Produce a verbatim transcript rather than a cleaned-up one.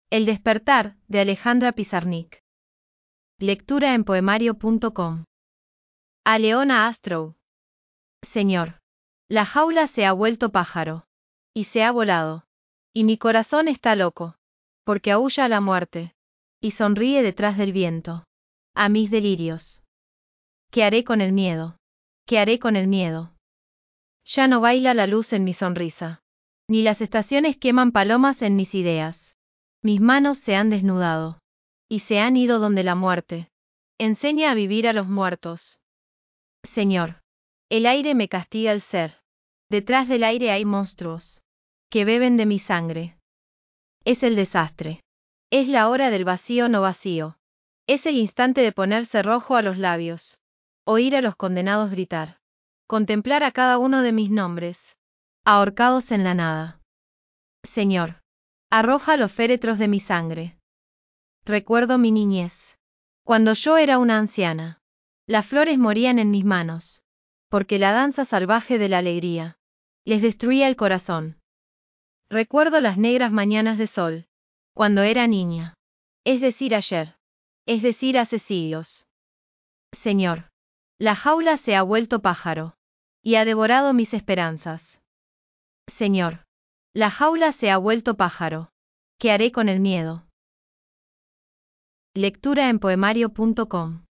El despertar, de Alejandra Pizarnik. Lectura en poemario punto com. A Leona Astrow. Señor. La jaula se ha vuelto pájaro. Y se ha volado. Y mi corazón está loco. Porque aúlla a la muerte. Y sonríe detrás del viento. A mis delirios. ¿Qué haré con el miedo? ¿Qué haré con el miedo? Ya no baila la luz en mi sonrisa. Ni las estaciones queman palomas en mis ideas. Mis manos se han desnudado. Y se han ido donde la muerte. Enseña a vivir a los muertos. Señor. El aire me castiga el ser. Detrás del aire hay monstruos. Que beben de mi sangre. Es el desastre. Es la hora del vacío no vacío. Es el instante de ponerse rojo a los labios. Oír a los condenados gritar. Contemplar a cada uno de mis nombres. Ahorcados en la nada. Señor. Arroja los féretros de mi sangre. Recuerdo mi niñez. Cuando yo era una anciana. Las flores morían en mis manos. Porque la danza salvaje de la alegría. Les destruía el corazón. Recuerdo las negras mañanas de sol. Cuando era niña. Es decir, ayer. Es decir, hace siglos. Señor. La jaula se ha vuelto pájaro. Y ha devorado mis esperanzas. Señor. La jaula se ha vuelto pájaro. ¿Qué haré con el miedo? Lectura en poemario punto com.